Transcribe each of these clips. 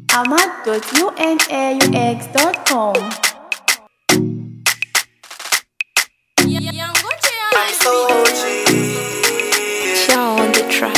amad.unaux.com. I'm so cheap. Show on the track.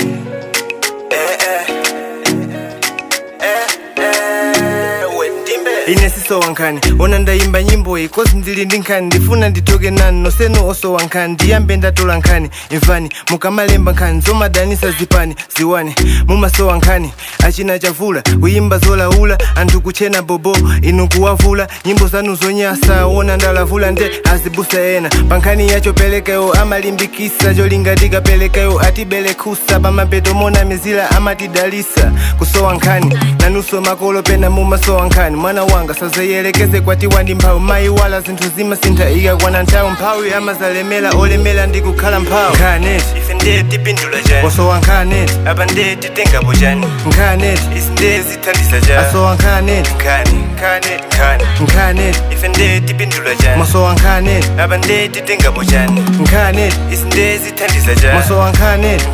Ine siso wankani ona ndaimba nyimbo iyi kozi ndili ndi nkhani ndifuna nditoke nanu nosenu oso wankani ndiyambe ndatola nkhani imvani mukamalemba nkhani zomadanisa zipani ziwani mumaso wankhani achina chavula kuyimba zolaula anthu kuchena bobo inu kuwavula nyimbo zanu zonyasa ona ndalavula nde azibusa ena pankhani yacho pelekayo amalimbikisa cholinga tikapelekayo atibelekhusa pamapeto mona mizila amatidalisa kusowa nkhani nanuso makolo pena mumasowa nkhani mwana wanga sazayelekeze kwatiwa ndi mphawi mayi wala zinthu zimasintha ikakwana nthawi mphawi amazalemera olemera ndi kukhala mphawi nkhaneti ife ndiye tipindula chani osowa nkhaneti apa ndiye titengapo chani nkhaneti isi ndiye zithandiza chani asowa nkhaneti nkhaneti ife ndiye tipindula chani masowa nkhaneti apa ndiye titengapo chani nkhaneti isi ndiye zithandiza chani masowa nkhaneti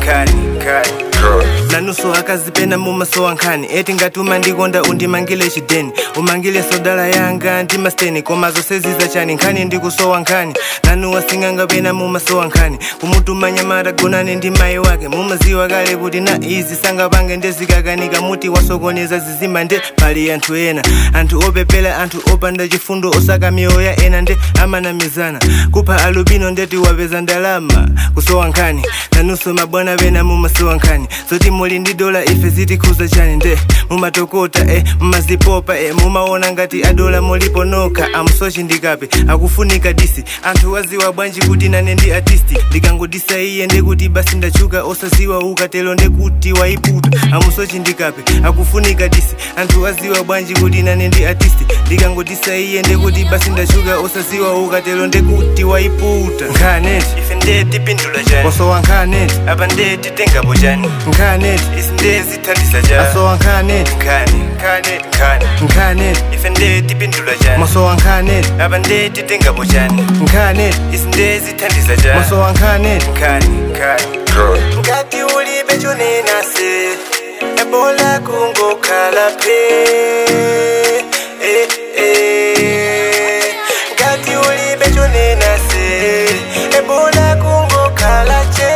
nanuso akazipena mumasowa nkhani eti ngatuma ndikonda undimangile chideni umangile sodala yanga ndimasteni koma zoseziza chani nkhani ndikusowa nkhani nanu wasinganga pena mumasowa nkhani kumutuma nyamata gonane ndi mayi wake mumaziwa kale kuti na izi sangapange ndezikakanika muti wasokoneza zizimba nde pali anthu ena anthu opepela anthu opanda chifundo osaka miyoyo ya ena nde amanamizana kupha alubino ndeti wapeza ndalama kusowa nkhani nanuso mabwana pena mumasowa nkhani zoti muli ndi dola ife zitikhuza chani nde mumatokota mumazipopa mumaona ngati adola mulipo noka amusochi ndikape akufunika disi anthu waziwa bwanji kuti nane ndi artisti ndikangodisa iye ndekuti basi ndachuka osaziwa ukatelo ndekuti waiputa amusochi ndikape akufunika disi anthu waziwa bwanji kuti nane ndi artisti ndikangodisa iye ndekuti basi ndachuka osaziwa ukatelo ndekuti waiputa nkhaneti ife ndiye tipindula chani osowa nkhaneti apa ndiye titengapo chani nkhaneti isi ndiye zithandiza chani asowa nkhaneti nkhaneti ife ndiye tipindula chani masowa nkhaneti apa ndiye titengapo chani nkhaneti isi ndiye zithandiza chani masowa nkhaneti ngati ulibe chonena se ebola kungokhala phe ngati ulibe chonena se ebola kungokhala che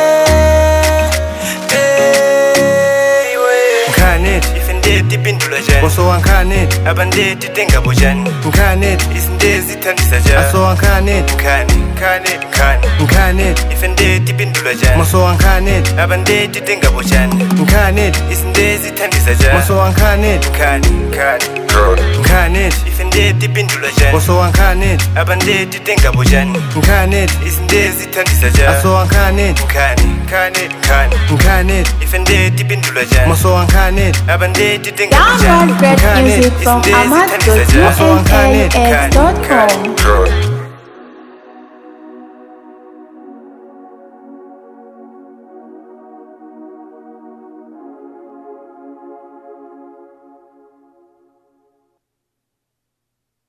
tipindula chani osowa nkhaneti apa ndiye titengapo chani nkhaneti isi ndiye zithandiza chani asowa nkhaneti nkhaneti ife ndiye tipindula chani masowa nkhaneti apa ndiye titengapo chani nkhaneti isi ndiye zithandiza chani masowa nkhaneti nkhaneti ife ndiye tipindula chani osowa nkhaneti apa ndiye titengapo chani nkhaneti isi ndiye zithandiza chani asowa nkhaneti nkhaneti ife ndiye tipindula chani masowa nkhaneti apa ndiye Download great music from amad.unaux.com.